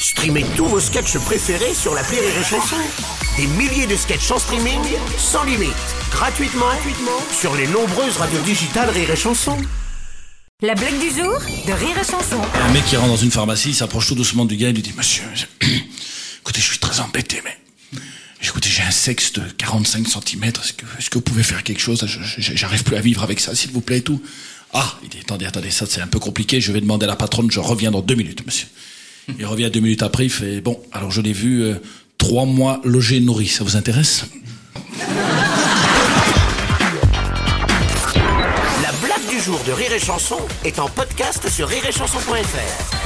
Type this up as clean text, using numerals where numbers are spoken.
Streamez tous vos sketchs préférés sur l'appli Rire et Chanson. Des milliers de sketchs en streaming, sans limite, gratuitement sur les nombreuses radios digitales Rire et Chanson. La blague du jour de Rire et Chanson. Un mec qui rentre dans une pharmacie, il s'approche tout doucement du gars et lui dit « Monsieur, écoutez, je suis très embêté, mais écoutez, j'ai un sexe de 45 cm, est-ce que vous pouvez faire quelque chose? J'arrive plus à vivre avec ça, s'il vous plaît, et tout. » Ah, il dit « Attendez, ça c'est un peu compliqué, je vais demander à la patronne, je reviens dans 2 minutes, monsieur. » Il revient 2 minutes après, il fait « Bon, alors je l'ai vu 3 mois logé nourri, ça vous intéresse ?» La blague du jour de Rire et Chanson est en podcast sur rireetchanson.fr.